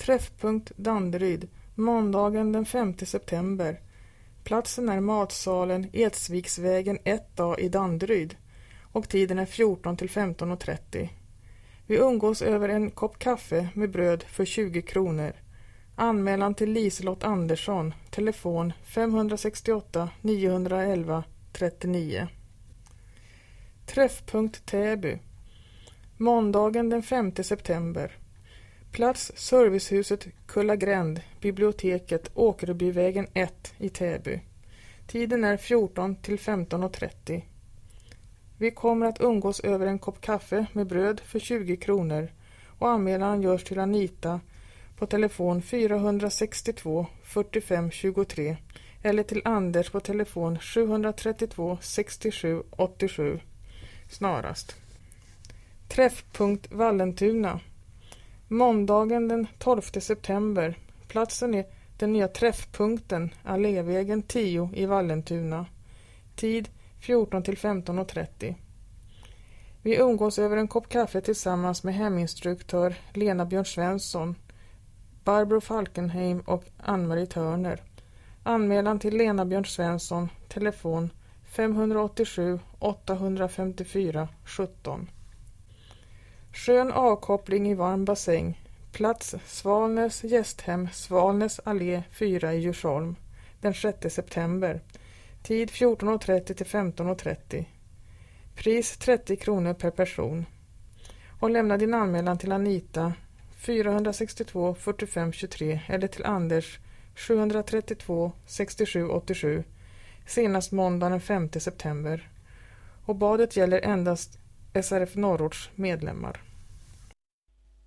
Träffpunkt Danderyd, måndagen den 5 september. Platsen är matsalen Edsviksvägen 1A i Danderyd och tiden är 14 till 15.30. Vi umgås över en kopp kaffe med bröd för 20 kronor. Anmälan till Liselott Andersson, telefon 568 911 39. Träffpunkt Täby, måndagen den 5 september. Plats Servicehuset Kullagränd, biblioteket Åkerbyvägen 1 i Täby. Tiden är 14 till 15.30. Vi kommer att umgås över en kopp kaffe med bröd för 20 kronor och anmälan görs till Anita på telefon 462 45 23 eller till Anders på telefon 732 67 87 snarast. Träffpunkt Vallentuna, måndagen den 12 september. Platsen är den nya träffpunkten Allévägen 10 i Vallentuna. Tid 14 till 15.30. Vi umgås över en kopp kaffe tillsammans med heminstruktör Lena Björn Svensson, Barbro Falkenheim och Ann-Marie Törner. Anmälan till Lena Björn Svensson, telefon 587 854 17. Skön avkoppling i varm bassäng. Plats Svalnäs gästhem, Svalnäs allé 4 i Djursholm, den 6 september. Tid 14.30 till 15.30. Pris 30 kronor per person. Och lämna din anmälan till Anita 462 45 23 eller till Anders 732 67 87 senast måndag den 5 september. Och badet gäller endast SRF Norrorts medlemmar.